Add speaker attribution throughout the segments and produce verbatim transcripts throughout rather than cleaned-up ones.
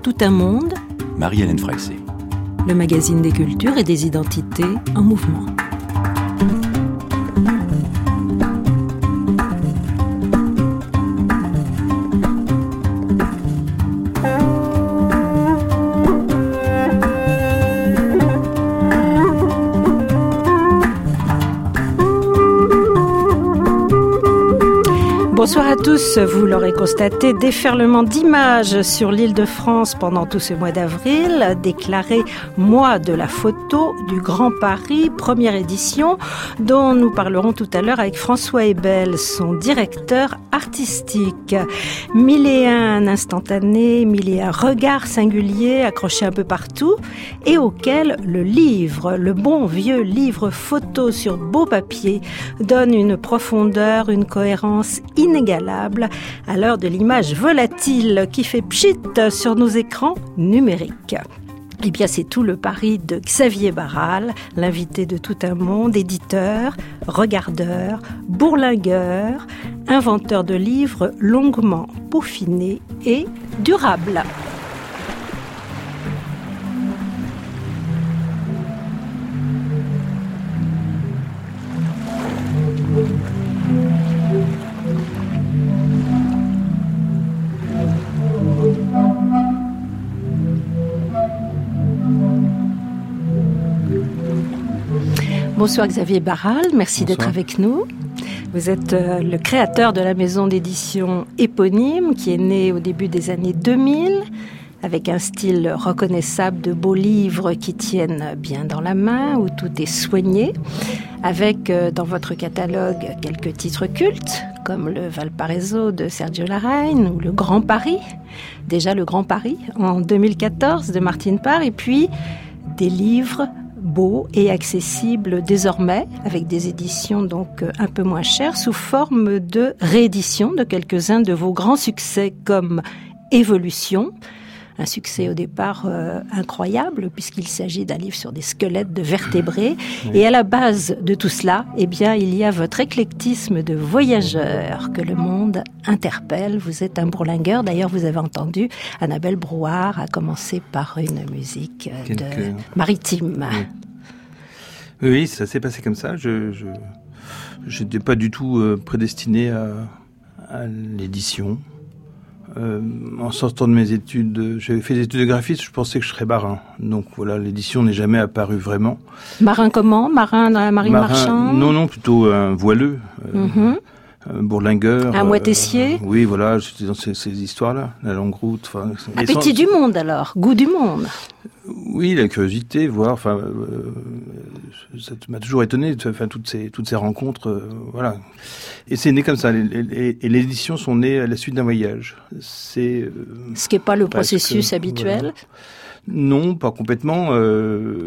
Speaker 1: Tout un monde,
Speaker 2: Marie-Hélène Freixet.
Speaker 1: Le magazine des cultures et des identités en mouvement. Bonsoir à tous, vous l'aurez constaté, déferlement d'images sur l'île de France pendant tout ce mois d'avril, déclaré mois de la photo du Grand Paris, première édition, dont nous parlerons tout à l'heure avec François Ebel, son directeur artistique. Mille et un instantanés, mille et un regards singuliers accrochés un peu partout et auxquels le livre, le bon vieux livre photo sur beau papier, donne une profondeur, une cohérence inégalable à l'heure de l'image volatile qui fait pchit sur nos écrans numériques. Eh bien, c'est tout le pari de Xavier Barral, l'invité de Tout un monde, éditeur, regardeur, bourlingueur, inventeur de livres longuement peaufinés et durables. Bonsoir Xavier Barral, merci Bonsoir. D'être avec nous. Vous êtes euh, le créateur de la maison d'édition éponyme qui est née au début des années deux mille avec un style reconnaissable de beaux livres qui tiennent bien dans la main, où tout est soigné, avec euh, dans votre catalogue quelques titres cultes comme le Valparaiso de Sergio Larraín ou le Grand Paris, déjà le Grand Paris en deux mille quatorze de Martine Parr, et puis des livres beau et accessible désormais, avec des éditions donc un peu moins chères, sous forme de réédition de quelques-uns de vos grands succès comme Évolution, un succès au départ euh, incroyable puisqu'il s'agit d'un livre sur des squelettes de vertébrés. Oui. Et à la base de tout cela, eh bien, il y a votre éclectisme de voyageur que le monde interpelle. Vous êtes un bourlingueur. D'ailleurs, vous avez entendu Annabelle Brouard, à commencer par une musique de Quelque... maritime.
Speaker 3: Oui. oui, ça s'est passé comme ça. Je je j'étais pas du tout euh, prédestiné à, à l'édition. Euh, en sortant de mes études, j'avais fait des études de graphisme, je pensais que je serais marin. Donc voilà, l'édition n'est jamais apparue vraiment.
Speaker 1: Marin comment ? Marin dans la marine
Speaker 3: marin,
Speaker 1: marchande ?
Speaker 3: Non, non, plutôt un voileux, euh,
Speaker 1: mm-hmm.
Speaker 3: un bourlingueur.
Speaker 1: Un moitessier ?
Speaker 3: euh, Oui, voilà, j'étais dans ces, ces histoires-là, la longue route.
Speaker 1: Appétit sans... du monde alors, goût du monde.
Speaker 3: Oui, la curiosité, voir, enfin, euh, ça m'a toujours étonné, enfin, toutes ces, toutes ces rencontres, euh, voilà. Et c'est né comme ça, et, et, et les éditions sont nées à la suite d'un voyage. C'est, euh,
Speaker 1: Ce qui n'est pas le processus que, habituel.
Speaker 3: Voilà. Non, pas complètement, euh,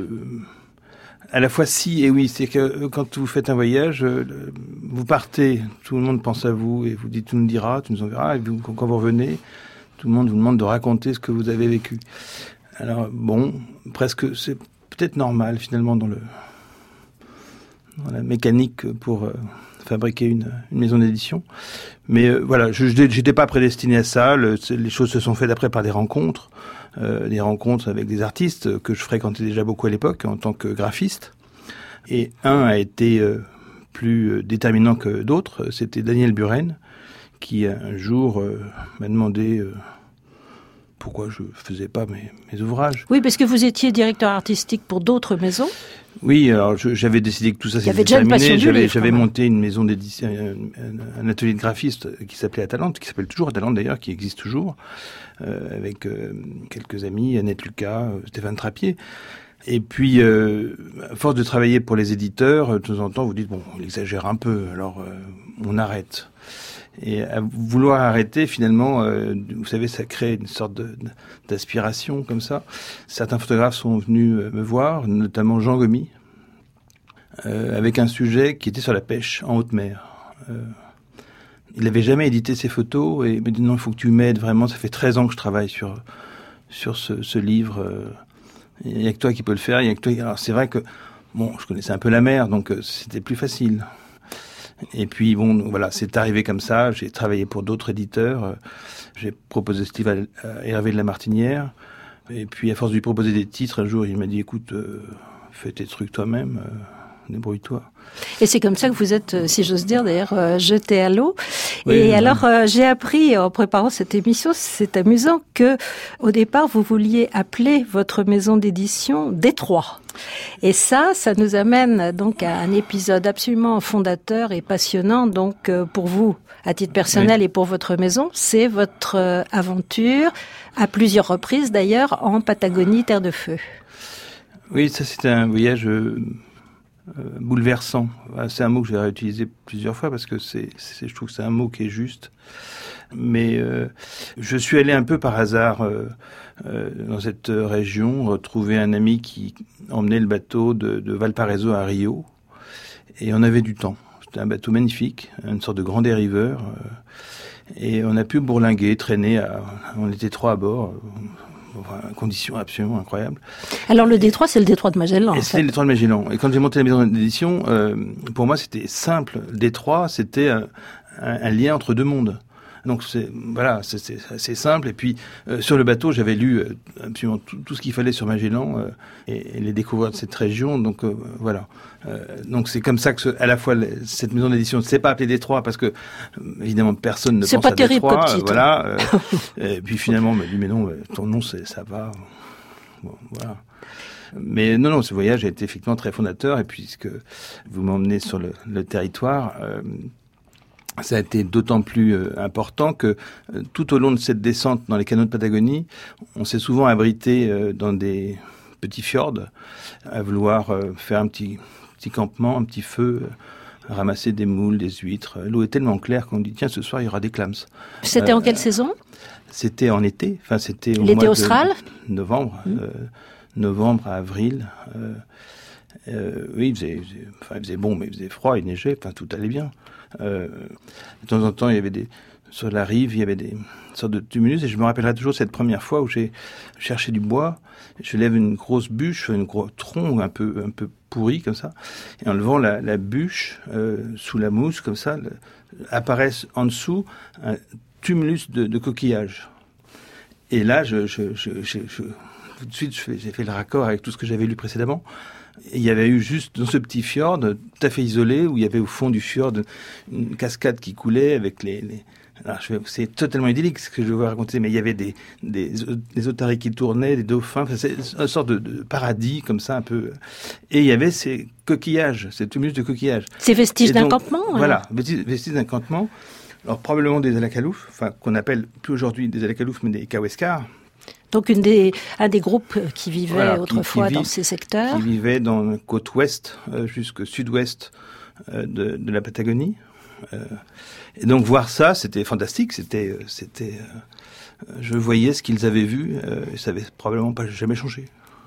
Speaker 3: à la fois si et oui, c'est que quand vous faites un voyage, vous partez, tout le monde pense à vous, et vous dites, tu nous diras, tu nous enverras, et vous, quand vous revenez, tout le monde vous demande de raconter ce que vous avez vécu. Alors bon, presque, c'est peut-être normal finalement dans le dans la mécanique pour euh, fabriquer une, une maison d'édition. Mais euh, voilà, je j'étais pas prédestiné à ça. Le, les choses se sont faites après par des rencontres, euh, des rencontres avec des artistes que je fréquentais déjà beaucoup à l'époque en tant que graphiste. Et un a été euh, plus déterminant que d'autres. C'était Daniel Buren qui un jour euh, m'a demandé euh, pourquoi je faisais pas mes, mes ouvrages.
Speaker 1: Oui, parce que vous étiez directeur artistique pour d'autres maisons.
Speaker 3: Oui, alors je, j'avais décidé que tout ça c'était terminé. J'avais, j'avais monté une maison d'édition, un, un atelier de graphiste qui s'appelait Atalante, qui s'appelle toujours Atalante d'ailleurs, qui existe toujours, euh, avec euh, quelques amis, Annette Lucas, euh, Stéphane Trappier. Et puis, euh, à force de travailler pour les éditeurs, de temps en temps, vous dites, bon, on exagère un peu, alors euh, on arrête. Et à vouloir arrêter, finalement, euh, vous savez, ça crée une sorte de, d'aspiration comme ça. Certains photographes sont venus me voir, notamment Jean Gomy, euh, avec un sujet qui était sur la pêche en haute mer. Euh, il n'avait jamais édité ses photos et il m'a dit non, il faut que tu m'aides vraiment. Ça fait treize ans que je travaille sur sur ce, ce livre. Euh, il n'y a que toi qui peux le faire. Il y a que toi. Alors c'est vrai que bon, je connaissais un peu la mer, donc euh, c'était plus facile. Et puis bon, voilà, c'est arrivé comme ça. J'ai travaillé pour d'autres éditeurs. J'ai proposé ce livre à Hervé de la Martinière. Et puis à force de lui proposer des titres, un jour il m'a dit écoute, euh, fais tes trucs toi-même, euh, débrouille-toi.
Speaker 1: Et c'est comme ça que vous êtes, si j'ose dire, d'ailleurs, euh, jeté à l'eau. Oui, et oui. alors, euh, j'ai appris en préparant cette émission, c'est amusant, que au départ, vous vouliez appeler votre maison d'édition Détroit. Et ça, ça nous amène donc à un épisode absolument fondateur et passionnant, donc euh, pour vous, à titre personnel oui. et pour votre maison, c'est votre euh, aventure, à plusieurs reprises d'ailleurs, en Patagonie, Terre de Feu.
Speaker 3: Oui, ça c'était un voyage euh, euh, bouleversant. C'est un mot que je vais réutiliser plusieurs fois parce que c'est, c'est, je trouve que c'est un mot qui est juste. Mais euh, je suis allé un peu par hasard euh, euh, dans cette région, retrouver un ami qui emmenait le bateau de, de Valparaiso à Rio, et on avait du temps. C'était un bateau magnifique, une sorte de grand dériveur, euh, et on a pu bourlinguer, traîner. À, on était trois à bord. Euh, conditions absolument incroyables.
Speaker 1: Alors le détroit, c'est le détroit de Magellan.
Speaker 3: Et c'était le détroit de Magellan. Et quand j'ai monté la maison d'édition, euh, pour moi c'était simple. Le détroit, c'était un, un, un lien entre deux mondes. Donc c'est voilà, c'est, c'est assez simple. Et puis euh, sur le bateau, j'avais lu euh, absolument tout, tout ce qu'il fallait sur Magellan euh, et, et les découvertes de cette région. Donc euh, voilà. Euh, donc c'est comme ça que ce, à la fois les, cette maison d'édition ne s'est pas appelée Détroit parce que évidemment personne ne
Speaker 1: c'est
Speaker 3: pense
Speaker 1: pas
Speaker 3: à
Speaker 1: terrible
Speaker 3: Détroit.
Speaker 1: Comme titre.
Speaker 3: Euh, voilà. Euh, et puis finalement, on m'a dit mais non, ton nom c'est, ça va. Bon, voilà. Mais non, non, ce voyage a été effectivement très fondateur. Et puisque vous m'emmenez sur le, le territoire. Euh, Ça a été d'autant plus euh, important que euh, tout au long de cette descente dans les canaux de Patagonie, on s'est souvent abrité euh, dans des petits fjords, à vouloir euh, faire un petit, petit campement, un petit feu, euh, ramasser des moules, des huîtres. L'eau est tellement claire qu'on dit tiens, ce soir il y aura des clams.
Speaker 1: C'était
Speaker 3: euh,
Speaker 1: en quelle saison ?
Speaker 3: C'était en été, enfin c'était au
Speaker 1: L'été
Speaker 3: mois
Speaker 1: austral ?
Speaker 3: de novembre, mmh. euh, novembre à avril. Euh, euh, oui, il faisait, enfin, il faisait bon, mais il faisait froid, il neigeait, enfin tout allait bien. Euh, de temps en temps, il y avait des sur la rive, il y avait des sortes de tumulus, et je me rappellerai toujours cette première fois où j'ai cherché du bois. Je lève une grosse bûche, une gros tronc un peu un peu pourri comme ça, et en levant la, la bûche euh, sous la mousse comme ça, le, apparaît en dessous un tumulus de, de coquillages. Et là, je, je, je, je, je tout de suite, j'ai fait le raccord avec tout ce que j'avais lu précédemment. Et il y avait eu juste dans ce petit fjord, tout à fait isolé, où il y avait au fond du fjord une cascade qui coulait avec les... les... Alors, je vais... c'est totalement idyllique ce que je vais vous raconter, mais il y avait des, des, des otaries qui tournaient, des dauphins, enfin, c'est une sorte de, de paradis comme ça un peu. Et il y avait ces coquillages, ces tumulus de coquillages.
Speaker 1: Ces vestiges
Speaker 3: donc,
Speaker 1: d'un campement.
Speaker 3: Voilà, vestiges, vestiges d'un campement. Alors probablement des alacaloufs, enfin qu'on appelle plus aujourd'hui des alacaloufs, mais des kaweskars.
Speaker 1: Donc une des, un des groupes qui vivait voilà, autrefois qui, qui vit, dans ces secteurs.
Speaker 3: Qui vivait dans la côte ouest euh, jusqu'au sud-ouest euh, de, de la Patagonie. Euh, et donc voir ça, c'était fantastique. C'était, euh, c'était, euh, je voyais ce qu'ils avaient vu euh, et ça avait probablement pas jamais changé.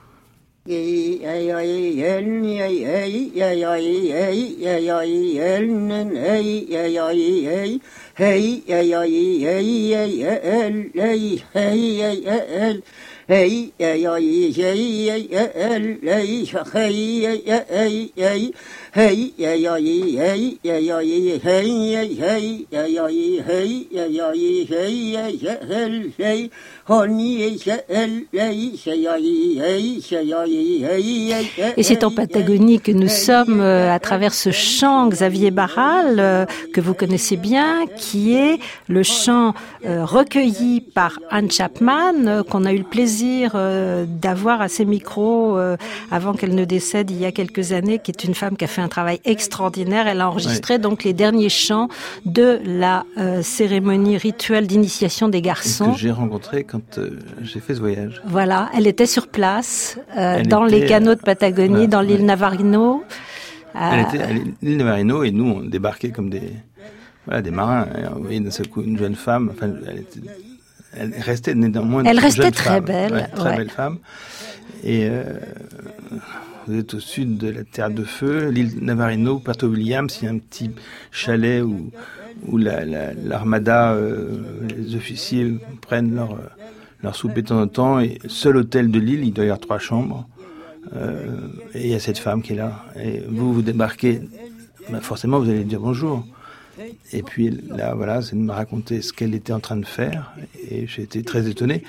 Speaker 2: Hey, hey, hey, hey, hey, hey, hey, hey, hey, hey, hey, hey,
Speaker 1: Et c'est en Patagonie que nous sommes à travers ce chant Xavier Barral que vous connaissez bien, qui est le chant euh, recueilli par Anne Chapman, euh, qu'on a eu le plaisir euh, d'avoir à ses micros euh, avant qu'elle ne décède il y a quelques années, qui est une femme qui a fait un travail extraordinaire. Elle a enregistré oui. donc les derniers chants de la euh, cérémonie rituelle d'initiation des garçons.
Speaker 3: Que j'ai rencontré quand euh, j'ai fait ce voyage.
Speaker 1: Voilà, elle était sur place, euh, dans était, les canaux de Patagonie, voilà, dans l'île ouais. Navarino.
Speaker 3: Elle était à l'île Navarino et nous on débarquait comme des... Voilà, des marins. Vous voyez d'un seul coup une jeune femme. Enfin, elle, était, elle restait néanmoins
Speaker 1: elle
Speaker 3: une
Speaker 1: restait
Speaker 3: jeune
Speaker 1: très
Speaker 3: femme,
Speaker 1: belle,
Speaker 3: ouais, très
Speaker 1: ouais.
Speaker 3: belle femme. Et euh, vous êtes au sud de la Terre de Feu, l'île Navarino, Puerto Williams. Il y a un petit chalet où où la, la, l'armada, euh, les officiers prennent leur leur souper de temps en temps. Et seul hôtel de l'île, il doit y avoir trois chambres. Euh, et il y a cette femme qui est là. Et vous vous débarquez bah forcément vous allez dire bonjour. Et puis là, voilà, c'est de me raconter ce qu'elle était en train de faire, et j'ai été très étonné.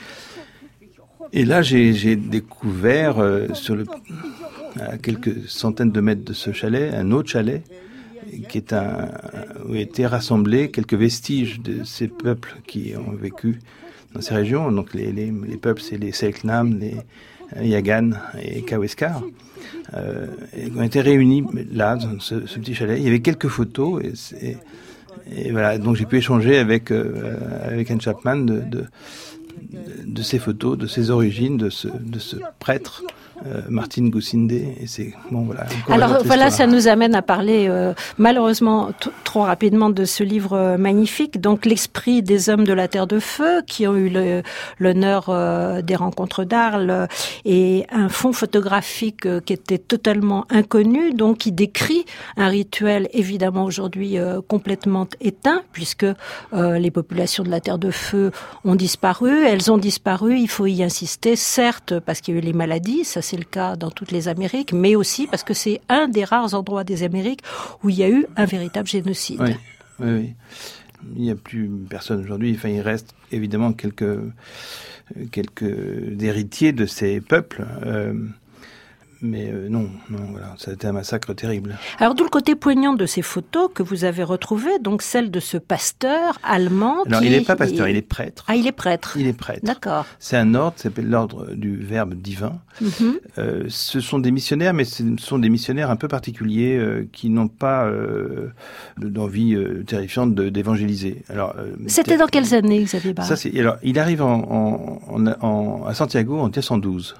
Speaker 3: Et là, j'ai, j'ai découvert euh, sur le, à quelques centaines de mètres de ce chalet, un autre chalet, qui est un, où étaient rassemblés quelques vestiges de ces peuples qui ont vécu dans ces régions. Donc les, les, les peuples, c'est les Selknam, les Yaghan et Kaweskar. Euh, et ont été réunis là, dans ce, ce petit chalet. Il y avait quelques photos, et, c'est, et voilà. Donc j'ai pu échanger avec euh, avec Anne Chapman de, de de ces photos, de ses origines, de ce de ce prêtre. Euh, Martin Goussinde, et c'est bon voilà.
Speaker 1: Alors voilà, ça nous amène à parler euh, malheureusement t- trop rapidement de ce livre euh, magnifique, donc l'esprit des hommes de la Terre de Feu, qui ont eu le, l'honneur euh, des rencontres d'Arles, euh, et un fond photographique euh, qui était totalement inconnu, donc qui décrit un rituel évidemment aujourd'hui euh, complètement éteint, puisque euh, les populations de la Terre de Feu ont disparu. Elles ont disparu, il faut y insister, certes parce qu'il y a eu les maladies, ça c'est le cas dans toutes les Amériques, mais aussi parce que c'est un des rares endroits des Amériques où il y a eu un véritable génocide.
Speaker 3: Oui, oui, oui. Il n'y a plus personne aujourd'hui. Enfin, il reste évidemment quelques, quelques héritiers de ces peuples. Euh, Mais euh, non, non, voilà, ça a été un massacre terrible.
Speaker 1: Alors, d'où le côté poignant de ces photos que vous avez retrouvées, donc celle de ce pasteur allemand.
Speaker 3: Alors,
Speaker 1: qui...
Speaker 3: il n'est pas pasteur, il est prêtre.
Speaker 1: Ah, il est prêtre.
Speaker 3: Il est prêtre.
Speaker 1: D'accord.
Speaker 3: C'est un ordre, ça s'appelle l'ordre du Verbe divin. Mm-hmm. Euh, ce sont des missionnaires, mais ce sont des missionnaires un peu particuliers euh, qui n'ont pas euh, d'envie euh, terrifiante de, d'évangéliser. Alors, euh,
Speaker 1: c'était dans quelles années, Xavier Barral ?
Speaker 3: Ça, c'est alors, il arrive en, en, en, en, à Santiago en mille neuf cent douze.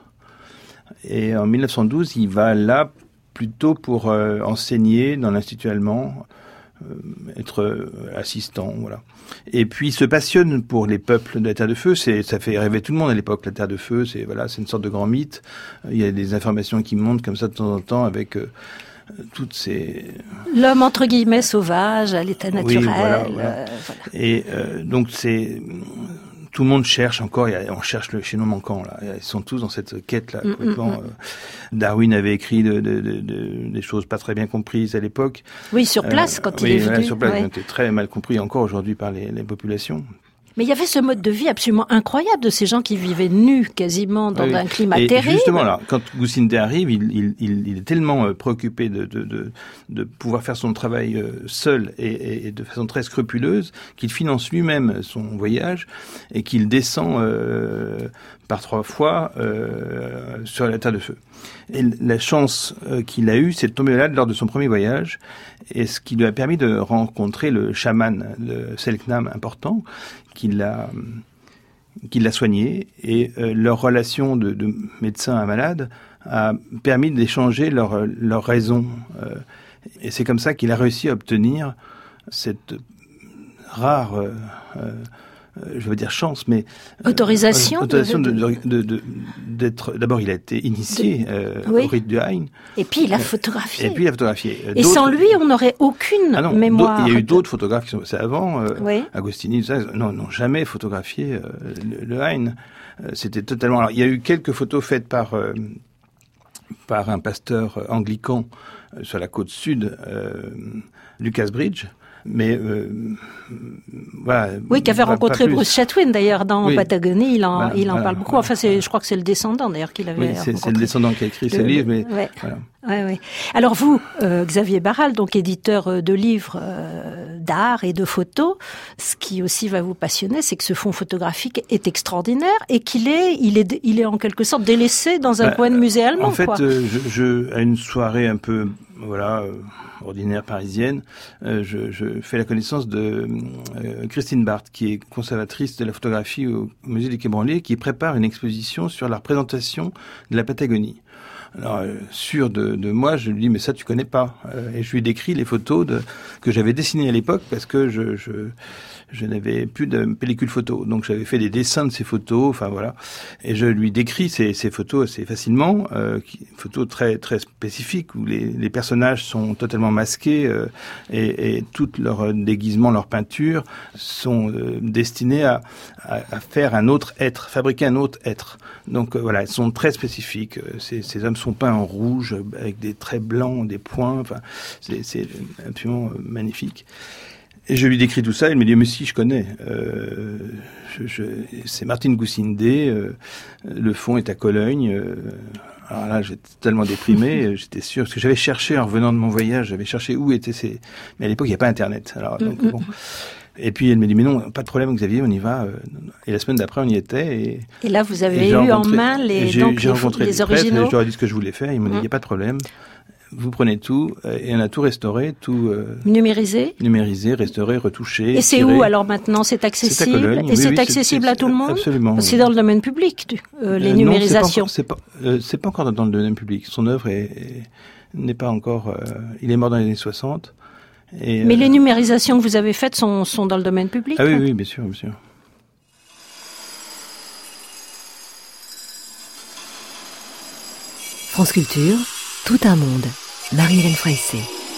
Speaker 3: Et en mille neuf cent douze, il va là plutôt pour euh, enseigner dans l'Institut allemand, euh, être euh, assistant, voilà. Et puis il se passionne pour les peuples de la Terre de Feu. C'est, ça fait rêver tout le monde à l'époque, la Terre de Feu. C'est voilà, c'est une sorte de grand mythe. Il y a des informations qui montent comme ça de temps en temps avec euh, toutes ces...
Speaker 1: L'homme entre guillemets sauvage, à l'état naturel.
Speaker 3: Oui, voilà, voilà.
Speaker 1: Euh, voilà.
Speaker 3: Et euh, donc c'est... Tout le monde cherche encore, on cherche le chaînon manquant, là. Ils sont tous dans cette quête-là,
Speaker 1: mmh,
Speaker 3: complètement.
Speaker 1: mmh.
Speaker 3: Euh, Darwin avait écrit de, de, de, de, des choses pas très bien comprises à l'époque.
Speaker 1: Oui, sur place, euh, quand
Speaker 3: oui,
Speaker 1: il est venu.
Speaker 3: Oui, sur place,
Speaker 1: ouais.
Speaker 3: Ils étaient très mal compris encore aujourd'hui par les, les populations.
Speaker 1: Mais il y avait ce mode de vie absolument incroyable de ces gens qui vivaient nus quasiment dans oui. un climat
Speaker 3: et
Speaker 1: terrible.
Speaker 3: Justement, là, quand Goussinde arrive, il, il, il, il est tellement euh, préoccupé de, de, de, de pouvoir faire son travail euh, seul et, et de façon très scrupuleuse qu'il finance lui-même son voyage et qu'il descend euh, par trois fois euh, sur la Terre de Feu. Et la chance euh, qu'il a eue, c'est de tomber là lors de son premier voyage, et ce qui lui a permis de rencontrer le chaman, le Selknam important, qui l'a, qui l'a soigné, et euh, leur relation de, de médecin à malade a permis d'échanger leur, leur raison. Euh, et c'est comme ça qu'il a réussi à obtenir cette rare... Euh, euh, je veux dire chance, mais
Speaker 1: autorisation,
Speaker 3: euh, autorisation de, de, de, de, d'être. D'abord, il a été initié euh, oui. au rite du Hain.
Speaker 1: Et puis il a photographié.
Speaker 3: Et puis il a photographié.
Speaker 1: Et d'autres... sans lui, on n'aurait aucune ah non, mémoire.
Speaker 3: Il y a eu d'autres photographes qui sont passés avant. Euh,
Speaker 1: oui.
Speaker 3: Agostini, ça, non, n'ont jamais photographié euh, le, le Hain. Euh, c'était totalement. Alors, il y a eu quelques photos faites par euh, par un pasteur anglican euh, sur la côte sud, euh, Lucas Bridge. Mais euh, voilà.
Speaker 1: Oui, qui avait rencontré Bruce Chatwin d'ailleurs dans oui. Patagonie, il en, voilà, il en
Speaker 3: voilà,
Speaker 1: parle beaucoup.
Speaker 3: Voilà,
Speaker 1: enfin, c'est,
Speaker 3: voilà.
Speaker 1: je crois que c'est le descendant d'ailleurs qu'il avait
Speaker 3: oui,
Speaker 1: rencontré.
Speaker 3: C'est, c'est le descendant qui a écrit le, ce livre, mais
Speaker 1: ouais.
Speaker 3: voilà.
Speaker 1: Ouais, ouais. Alors vous, euh, Xavier Barral, donc éditeur de livres euh, d'art et de photos, ce qui aussi va vous passionner, c'est que ce fonds photographique est extraordinaire et qu'il est, il est, il est en quelque sorte délaissé dans un bah, coin de musée allemand.
Speaker 3: En fait,
Speaker 1: quoi.
Speaker 3: Euh, je, je, à une soirée un peu, voilà. Euh, ordinaire parisienne, euh, je, je fais la connaissance de euh, Christine Barthes, qui est conservatrice de la photographie au, au musée du Quai Branly, qui prépare une exposition sur la représentation de la Patagonie. Alors, euh, sûr de, de moi, je lui dis, mais ça, tu connais pas. Euh, et je lui décris les photos de, que j'avais dessinées à l'époque, parce que je, je, je n'avais plus de pellicule photo. Donc, j'avais fait des dessins de ces photos, enfin voilà. Et je lui décris ces, ces photos assez facilement, euh, qui, photos très, très spécifiques, où les, les personnages sont totalement masqués, euh, et, et tout leur déguisement, leur peinture, sont euh, destinés à, à, à faire un autre être, fabriquer un autre être. Donc, euh, voilà, elles sont très spécifiques. Ces, ces hommes sont peints en rouge avec des traits blancs, des points. Enfin, c'est, c'est absolument magnifique. Et je lui décris tout ça, il me dit, mais si, je connais. Euh, je, je, c'est Martine Goussindé, euh, le fond est à Cologne. Euh, alors là, j'étais tellement déprimé, j'étais sûr, parce que j'avais cherché, en revenant de mon voyage, j'avais cherché où étaient ces... Mais à l'époque, il n'y a pas Internet. Alors, donc, bon. Et puis, elle me dit, mais non, pas de problème, Xavier, on y va. Et la semaine d'après, on y était. Et,
Speaker 1: et là, vous avez eu en main les,
Speaker 3: j'ai,
Speaker 1: donc,
Speaker 3: j'ai
Speaker 1: les,
Speaker 3: rencontré
Speaker 1: les
Speaker 3: les
Speaker 1: originaux.
Speaker 3: Prêtres, je leur ai dit ce que je voulais faire, ils m'ont dit, il mmh. n'y a pas de problème. Vous prenez tout, et on a tout restauré, tout... Euh,
Speaker 1: numérisé
Speaker 3: Numérisé, restauré, retouché.
Speaker 1: Et c'est
Speaker 3: tiré.
Speaker 1: Où alors maintenant? C'est accessible?
Speaker 3: C'est à Cologne.
Speaker 1: Et
Speaker 3: oui,
Speaker 1: c'est
Speaker 3: oui,
Speaker 1: accessible
Speaker 3: c'est,
Speaker 1: à tout le monde?
Speaker 3: Absolument.
Speaker 1: C'est dans le domaine public, euh, les
Speaker 3: euh,
Speaker 1: numérisations?
Speaker 3: Non, c'est pas, c'est pas, euh, c'est pas encore dans le domaine public. Son œuvre est, est, n'est pas encore... Euh, il est mort dans les années soixante. Et,
Speaker 1: Mais
Speaker 3: euh,
Speaker 1: les numérisations que vous avez faites sont, sont dans le domaine public?
Speaker 3: Ah oui, oui, bien sûr, bien sûr.
Speaker 4: France Culture, tout un monde. Marie-Hélène Freyssé.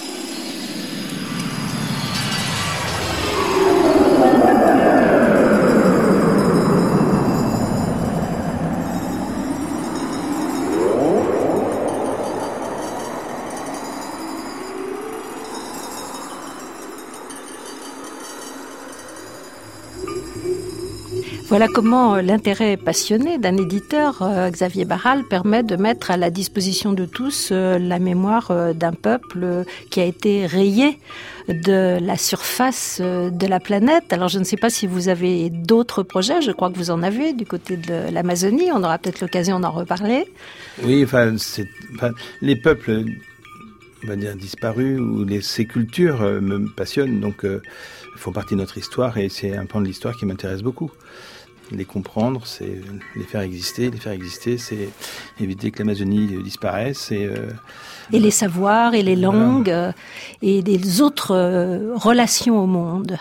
Speaker 1: Voilà comment l'intérêt passionné d'un éditeur, euh, Xavier Barral, permet de mettre à la disposition de tous euh, la mémoire euh, d'un peuple euh, qui a été rayé de la surface euh, de la planète. Alors je ne sais pas si vous avez d'autres projets, je crois que vous en avez du côté de l'Amazonie, on aura peut-être l'occasion d'en reparler.
Speaker 3: Oui, enfin, c'est, enfin les peuples, on va dire, disparus, ou les, ces cultures euh, me passionnent, donc euh, font partie de notre histoire, et c'est un pan de l'histoire qui m'intéresse beaucoup. Les comprendre, c'est les faire exister. Les faire exister, c'est éviter que l'Amazonie disparaisse. Et, euh,
Speaker 1: et les savoirs, et les langues, voilà. euh, et des autres euh, relations au monde.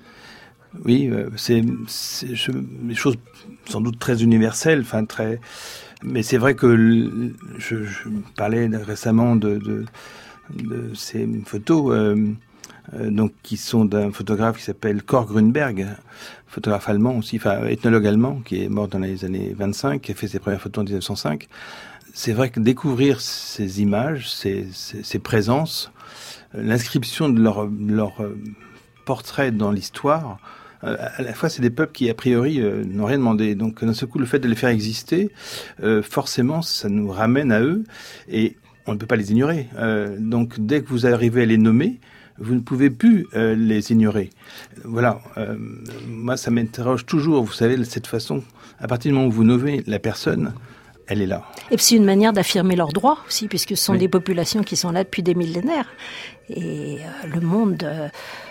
Speaker 3: Oui, euh, c'est, c'est je, des choses sans doute très universelles, enfin très. Mais c'est vrai que le, je, je parlais récemment de, de, de ces photos. Euh, Euh, donc qui sont d'un photographe qui s'appelle Cor Grünberg, photographe allemand aussi, enfin ethnologue allemand, qui est mort dans les années vingt-cinq, qui a fait ses premières photos en dix-neuf cent cinq. C'est vrai que découvrir ces images, ces, ces, ces présences, euh, l'inscription de leur, leur euh, portrait dans l'histoire, euh, à la fois c'est des peuples qui a priori euh, n'ont rien demandé. Donc d'un seul coup, le fait de les faire exister, euh, forcément, ça nous ramène à eux et on ne peut pas les ignorer. Euh, donc dès que vous arrivez à les nommer, vous ne pouvez plus euh, les ignorer. Voilà. Euh, moi, ça m'interroge toujours, vous savez, de cette façon. À partir du moment où vous nommez la personne, elle est là.
Speaker 1: Et puis c'est une manière d'affirmer leurs droits aussi, puisque ce sont
Speaker 3: oui.
Speaker 1: des populations qui sont là depuis des millénaires. Et euh, le monde, euh,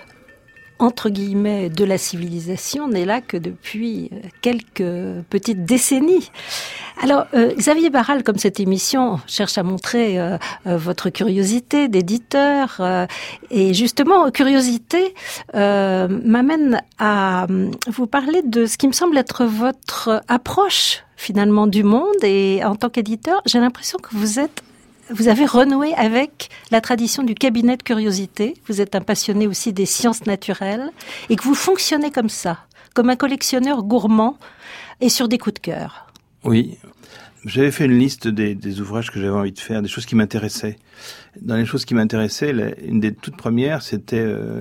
Speaker 1: entre guillemets, de la civilisation n'est là que depuis quelques petites décennies. Alors, euh, Xavier Barral, comme cette émission cherche à montrer euh, euh, votre curiosité d'éditeur, euh, et justement, curiosité euh, m'amène à vous parler de ce qui me semble être votre approche finalement du monde. Et en tant qu'éditeur, j'ai l'impression que vous êtes Vous avez renoué avec la tradition du cabinet de curiosité. Vous êtes un passionné aussi des sciences naturelles et que vous fonctionnez comme ça, comme un collectionneur gourmand et sur des coups de cœur.
Speaker 3: Oui, j'avais fait une liste des, des ouvrages que j'avais envie de faire, des choses qui m'intéressaient. Dans les choses qui m'intéressaient, la, une des toutes premières, c'était euh,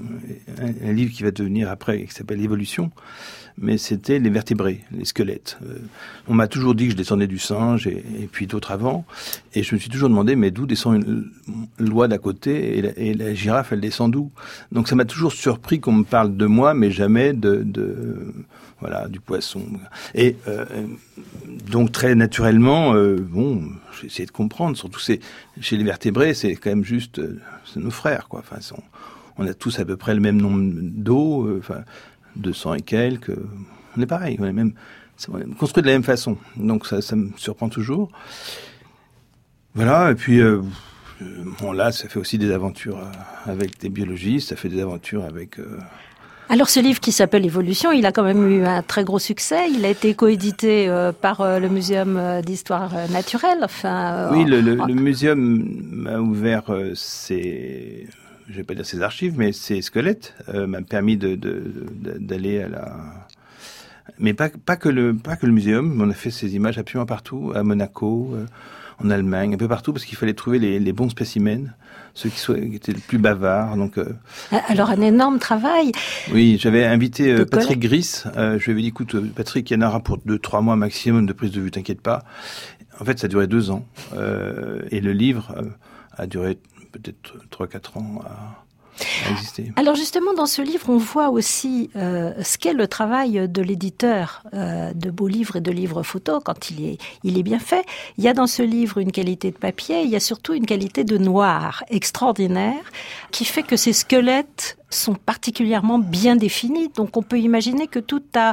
Speaker 3: un, un livre qui va devenir après, qui s'appelle Évolution. Mais c'était les vertébrés, les squelettes. Euh, on m'a toujours dit que je descendais du singe et, et puis d'autres avant. Et je me suis toujours demandé, mais d'où descend une loi d'à côté et la, et la girafe, elle descend d'où? Donc ça m'a toujours surpris qu'on me parle de moi, mais jamais de, de voilà, du poisson. Et euh, donc très naturellement, euh, bon, j'ai essayé de comprendre. Surtout c'est, chez les vertébrés, c'est quand même juste, euh, c'est nos frères, quoi. Enfin, on, on a tous à peu près le même nombre d'os. Euh, enfin. deux cents et quelques, on est pareil, on est même on est construit de la même façon, donc ça, ça me surprend toujours. Voilà, et puis euh, bon là, ça fait aussi des aventures avec des biologistes, ça fait des aventures avec. Euh...
Speaker 1: Alors ce livre qui s'appelle Évolution, il a quand même eu un très gros succès. Il a été coédité euh, par euh, le Muséum d'histoire naturelle. Enfin. Euh,
Speaker 3: oui, le, le,
Speaker 1: en...
Speaker 3: le muséum m'a ouvert euh, ses. Je vais pas dire ses archives, mais ses squelettes euh, m'a permis de, de, de, d'aller à la. Mais pas, pas que le, pas que le muséum. On a fait ces images absolument partout, à Monaco. Euh, en Allemagne, un peu partout, parce qu'il fallait trouver les, les bons spécimens, ceux qui, soient, qui étaient les plus bavards. Donc, euh...
Speaker 1: Alors, un énorme travail.
Speaker 3: Oui, j'avais invité euh, Patrick Gris. Euh, je lui avais dit, écoute, Patrick, il y en aura pour deux, trois mois maximum de prise de vue, t'inquiète pas. En fait, ça a duré deux ans. Euh, et le livre euh, a duré peut-être trois, quatre ans à...
Speaker 1: Alors justement, dans ce livre, on voit aussi euh, ce qu'est le travail de l'éditeur euh, de beaux livres et de livres photos quand il est, il est bien fait. Il y a dans ce livre une qualité de papier, il y a surtout une qualité de noir extraordinaire qui fait que ces squelettes sont particulièrement bien définis. Donc on peut imaginer que tout a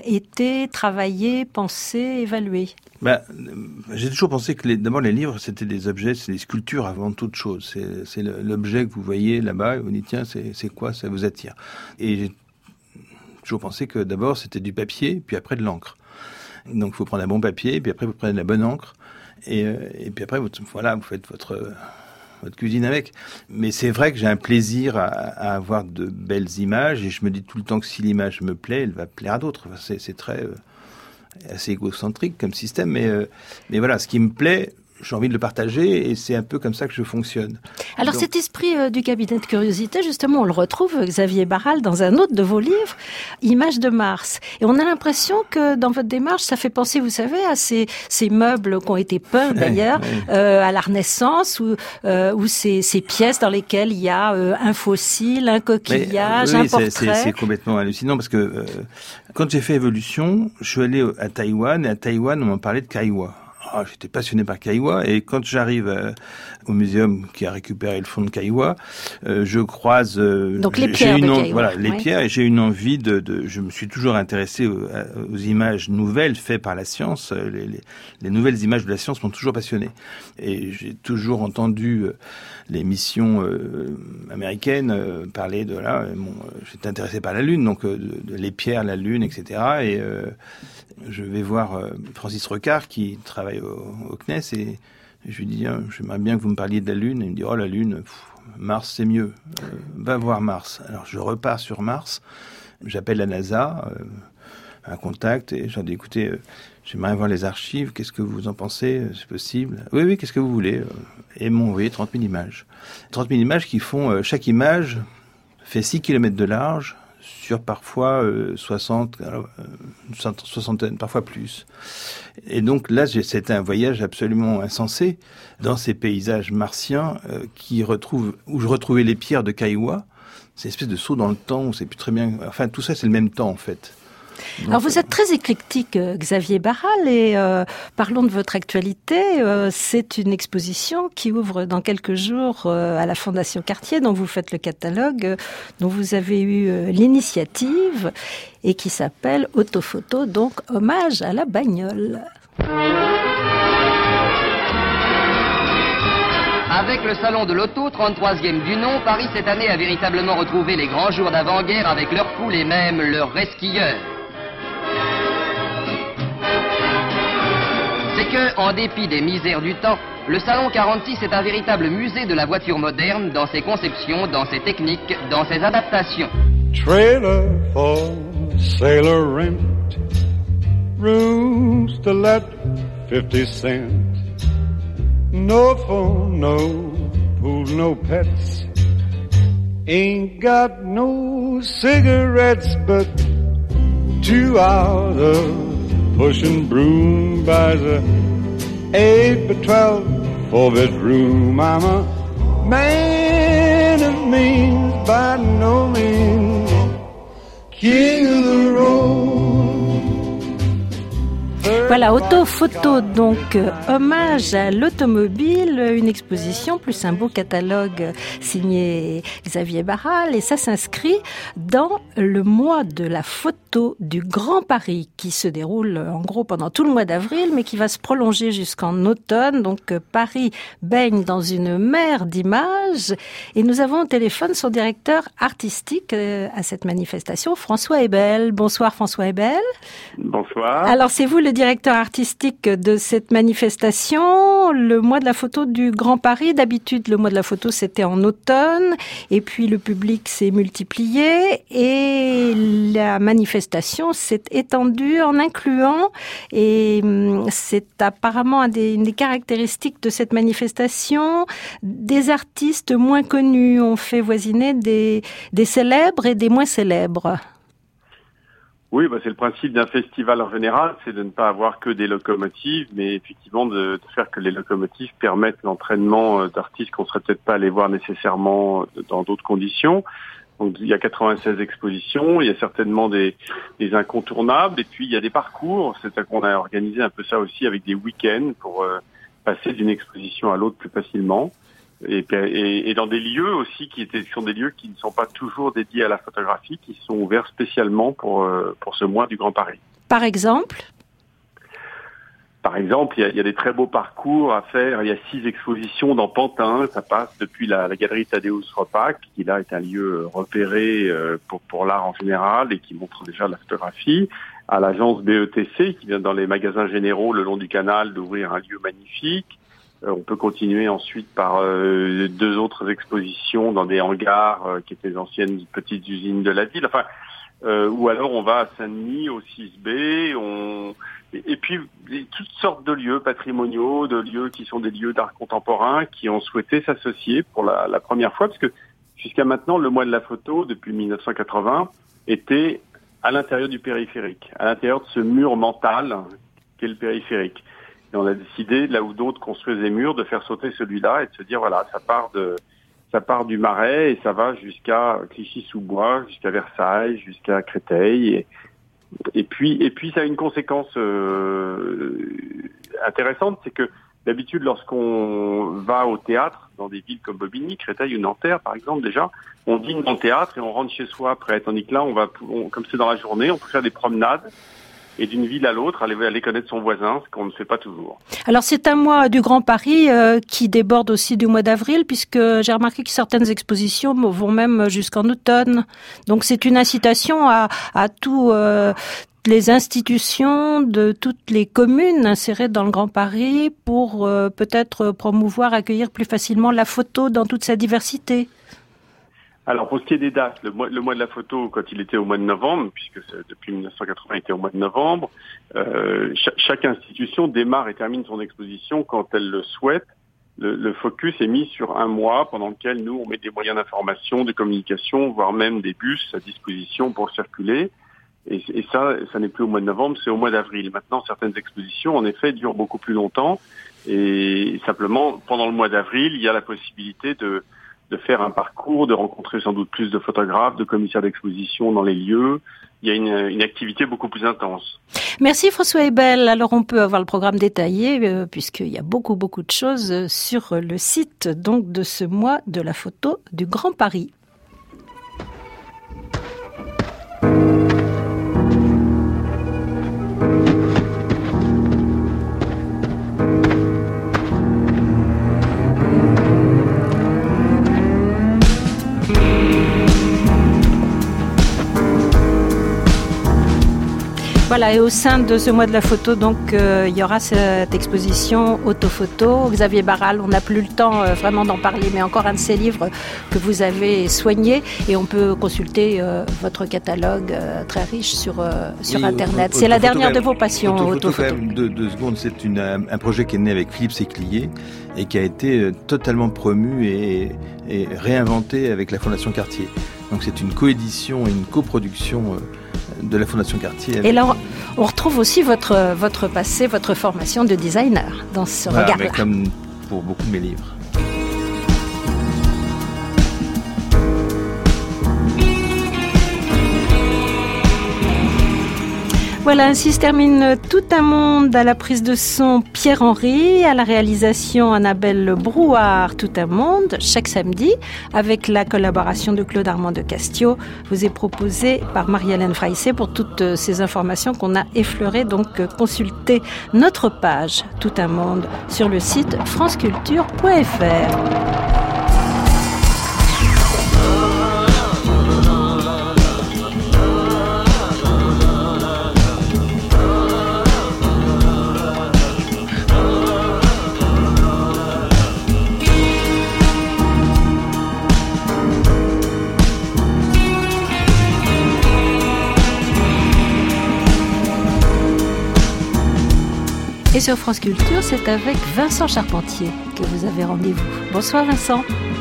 Speaker 1: été travaillé, pensé, évalué.
Speaker 3: Ben, j'ai toujours pensé que les, d'abord les livres c'était des objets, c'est des sculptures avant toute chose. C'est, c'est l'objet que vous voyez là-bas et vous dites tiens c'est, c'est quoi, ça vous attire. Et j'ai toujours pensé que d'abord c'était du papier puis après de l'encre. Donc il faut prendre un bon papier puis après vous prenez de la bonne encre et, et puis après vous, voilà vous faites votre votre cuisine avec. Mais c'est vrai que j'ai un plaisir à, à avoir de belles images et je me dis tout le temps que si l'image me plaît, elle va plaire à d'autres. Enfin, c'est, c'est très euh, assez égocentrique comme système, mais, euh, mais voilà, ce qui me plaît, j'ai envie de le partager et c'est un peu comme ça que je fonctionne.
Speaker 1: Alors Donc... cet esprit euh, du cabinet de curiosité, justement, on le retrouve, Xavier Barral, dans un autre de vos livres, Images de Mars. Et on a l'impression que dans votre démarche, ça fait penser, vous savez, à ces, ces meubles qui ont été peints d'ailleurs, ouais, ouais. Euh, à la Renaissance, ou, euh, ou ces, ces pièces dans lesquelles il y a euh, un fossile, un coquillage,
Speaker 3: mais, oui,
Speaker 1: un portrait.
Speaker 3: C'est, c'est, c'est complètement hallucinant parce que euh, quand j'ai fait Évolution, je suis allé à Taïwan et à Taïwan, on m'en parlait de Kaiwa. Ah, j'étais passionné par Kaiwa et quand j'arrive euh, au muséum qui a récupéré le fond de Kaiwa, euh, je croise euh,
Speaker 1: donc les pierres
Speaker 3: une
Speaker 1: de
Speaker 3: en...
Speaker 1: Kaiwa,
Speaker 3: voilà les
Speaker 1: oui.
Speaker 3: pierres et j'ai une envie de, de je me suis toujours intéressé aux, aux images nouvelles faites par la science. Les, les, les nouvelles images de la science m'ont toujours passionné et j'ai toujours entendu euh, les missions euh, américaines euh, parler de là. Bon, j'étais intéressé par la Lune, donc euh, de, de les pierres, la Lune, et cetera. Et euh, je vais voir euh, Francis Recard qui travaille au, au C N E S et je lui dis hein, j'aimerais bien que vous me parliez de la Lune. Et il me dit oh la Lune, pff, Mars c'est mieux, euh, va voir Mars. Alors je repars sur Mars, j'appelle la NASA, euh, un contact et je leur dis écoutez, euh, j'aimerais voir les archives, qu'est-ce que vous en pensez, c'est possible? Oui oui, qu'est-ce que vous voulez? Et ils m'ont envoyé trente mille images. trente mille images qui font, euh, chaque image fait six kilomètres de large, sur parfois euh, soixante, alors, euh, soixantaine, parfois plus. Et donc là, j'ai, c'était un voyage absolument insensé dans ces paysages martiens euh, qui retrouvent, où je retrouvais les pierres de Kaiwa. C'est une espèce de saut dans le temps, on sait plus très bien. Enfin, tout ça, c'est le même temps en fait. Donc,
Speaker 1: alors vous êtes très éclectique, Xavier Barral, et euh, parlons de votre actualité. Euh, c'est une exposition qui ouvre dans quelques jours euh, à la Fondation Cartier, dont vous faites le catalogue, euh, dont vous avez eu euh, l'initiative, et qui s'appelle Autophoto, donc hommage à la bagnole.
Speaker 5: Avec le salon de l'auto, trente-troisième du nom, Paris cette année a véritablement retrouvé les grands jours d'avant-guerre avec leurs foules et même leurs resquilleurs. C'est que, en dépit des misères du temps, le Salon quarante-six est un véritable musée de la voiture moderne dans ses conceptions, dans ses techniques, dans ses adaptations.
Speaker 6: Trailer for sailor rent, rooms to let, fifty cents. No phone, no pool, no pets. Ain't got no cigarettes, but two hours of pushing broom buys a eight by twelve four bedroom. I'm a man of means, by no means king of the road.
Speaker 1: Voilà, Autophoto, donc euh, hommage à l'automobile, une exposition plus un beau catalogue signé Xavier Barral, et ça s'inscrit dans le mois de la photo du Grand Paris qui se déroule en gros pendant tout le mois d'avril, mais qui va se prolonger jusqu'en automne. Donc euh, Paris baigne dans une mer d'images, et nous avons au téléphone son directeur artistique euh, à cette manifestation, François Ebel. Bonsoir François Ebel.
Speaker 7: Bonsoir.
Speaker 1: Alors c'est vous le directeur artistique de cette manifestation, le mois de la photo du Grand Paris. D'habitude, le mois de la photo, c'était en automne, et puis le public s'est multiplié, et la manifestation s'est étendue en incluant, et c'est apparemment des, une des caractéristiques de cette manifestation, des artistes moins connus. On fait voisiner des, des célèbres et des moins célèbres.
Speaker 7: Oui, bah c'est le principe d'un festival en général, c'est de ne pas avoir que des locomotives, mais effectivement de, de faire que les locomotives permettent l'entraînement d'artistes qu'on serait peut-être pas allés voir nécessairement dans d'autres conditions. Donc il y a quatre-vingt-seize expositions, il y a certainement des, des incontournables, et puis il y a des parcours. C'est-à-dire qu'on a organisé un peu ça aussi avec des week-ends pour euh, passer d'une exposition à l'autre plus facilement. Et, et, et dans des lieux aussi qui étaient, sont des lieux qui ne sont pas toujours dédiés à la photographie, qui sont ouverts spécialement pour euh, pour ce mois du Grand Paris.
Speaker 1: Par exemple
Speaker 7: Par exemple, il y a, il y a des très beaux parcours à faire. Il y a six expositions dans Pantin. Ça passe depuis la, la galerie Tadeusz Ropac, qui là est un lieu repéré euh, pour pour l'art en général et qui montre déjà la photographie, à l'agence B E T C qui vient dans les magasins généraux le long du canal d'ouvrir un lieu magnifique. On peut continuer ensuite par euh, deux autres expositions dans des hangars euh, qui étaient les anciennes petites usines de la ville. Enfin, euh, ou alors on va à Saint-Denis, au six B. On... Et, et puis et toutes sortes de lieux patrimoniaux, de lieux qui sont des lieux d'art contemporain, qui ont souhaité s'associer pour la, la première fois, parce que jusqu'à maintenant, le mois de la photo, depuis mille neuf cent quatre-vingts, était à l'intérieur du périphérique, à l'intérieur de ce mur mental qu'est le périphérique. Et on a décidé, là où d'autres construisent des murs, de faire sauter celui-là et de se dire, voilà, ça part de, ça part du Marais et ça va jusqu'à Clichy-sous-Bois, jusqu'à Versailles, jusqu'à Créteil. Et, et puis, et puis, ça a une conséquence euh, intéressante, c'est que d'habitude, lorsqu'on va au théâtre, dans des villes comme Bobigny, Créteil ou Nanterre, par exemple, déjà, on dîne dans le théâtre et on rentre chez soi après. Tandis que là, on va, on, comme c'est dans la journée, on peut faire des promenades. Et d'une ville à l'autre, aller, aller connaître son voisin, ce qu'on ne fait pas toujours.
Speaker 1: Alors c'est un mois du Grand Paris euh, qui déborde aussi du mois d'avril, puisque j'ai remarqué que certaines expositions vont même jusqu'en automne. Donc c'est une incitation à, à tous euh, les institutions de toutes les communes insérées dans le Grand Paris pour euh, peut-être promouvoir, accueillir plus facilement la photo dans toute sa diversité.
Speaker 7: Alors pour ce qui est des dates, le mois, le mois de la photo, quand il était au mois de novembre, puisque c'est, depuis mille neuf cent quatre-vingts il était au mois de novembre, euh, chaque, chaque institution démarre et termine son exposition quand elle le souhaite. Le, le focus est mis sur un mois pendant lequel nous on met des moyens d'information, de communication, voire même des bus à disposition pour circuler. Et, et ça, ça n'est plus au mois de novembre, c'est au mois d'avril. Maintenant, certaines expositions, en effet, durent beaucoup plus longtemps. Et simplement, pendant le mois d'avril, il y a la possibilité de de faire un parcours, de rencontrer sans doute plus de photographes, de commissaires d'exposition dans les lieux. Il y a une, une activité beaucoup plus intense.
Speaker 1: Merci François Hebel. Alors on peut avoir le programme détaillé euh, puisqu'il y a beaucoup beaucoup de choses sur le site donc de ce mois de la photo du Grand Paris. Voilà, et au sein de ce mois de la photo, donc, euh, il y aura cette exposition Autophoto. Xavier Barral, on n'a plus le temps euh, vraiment d'en parler, mais encore un de ces livres que vous avez soigné, et on peut consulter euh, votre catalogue euh, très riche sur, euh, sur oui, Internet. C'est la dernière de vos passions,
Speaker 3: Autophoto.
Speaker 1: Autophoto.
Speaker 3: Quand même, deux, deux secondes, c'est une, un projet qui est né avec Philippe Séclier et qui a été totalement promu et, et réinventé avec la Fondation Cartier. Donc c'est une coédition et une coproduction euh, de la Fondation Cartier.
Speaker 1: Et là, on retrouve aussi votre, votre passé, votre formation de designer dans ce
Speaker 3: voilà,
Speaker 1: regard-là.
Speaker 3: mais comme pour beaucoup de mes livres.
Speaker 1: Voilà, ainsi se termine Tout un monde. À la prise de son Pierre-Henry, à la réalisation Annabelle Brouard. Tout un monde, chaque samedi, avec la collaboration de Claude Armand de Castio, vous est proposé par Marie-Hélène Freissé. Pour toutes ces informations qu'on a effleurées, donc consultez notre page Tout un monde sur le site franceculture point f r. Et sur France Culture, c'est avec Vincent Charpentier que vous avez rendez-vous. Bonsoir Vincent.